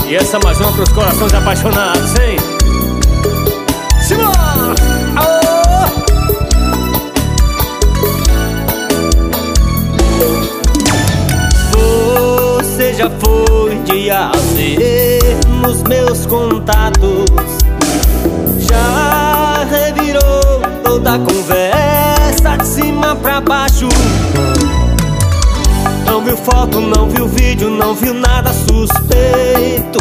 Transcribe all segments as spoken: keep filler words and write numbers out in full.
E essa mais uma pros corações apaixonados, hein? Simbora! Você já foi de A a Z nos meus contatos, já revirou toda a conversa de cima pra baixo. Não viu foto, não viu vídeo, não viu nada suspeito.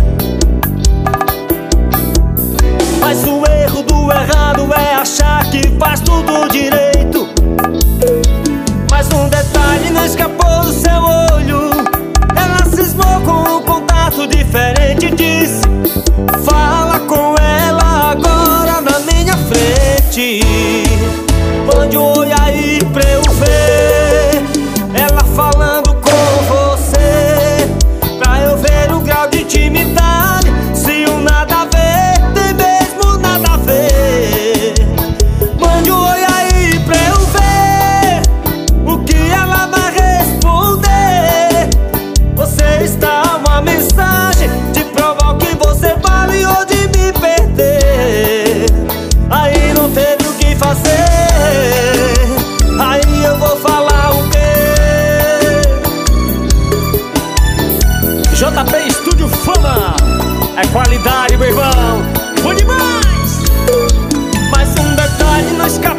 Mas o erro do errado é achar que faz tudo direito. Mas um detalhe não escapou do seu olho. Ela cismou com um contato diferente. Disse: fala com ela agora na minha frente. Mande um oi aí pra eu ver ela falando com você, pra eu ver o grau de intimidade. Se o nada a ver tem mesmo nada a ver. Mande um oi aí pra eu ver o que ela vai responder. Você está uma mensagem de provar o que você vale ou de me perder. Aí não teve o que fazer. Aí eu vou falar o quê? J P Estúdio Fama é qualidade, meu irmão. Bom demais! Mas um detalhe não escapa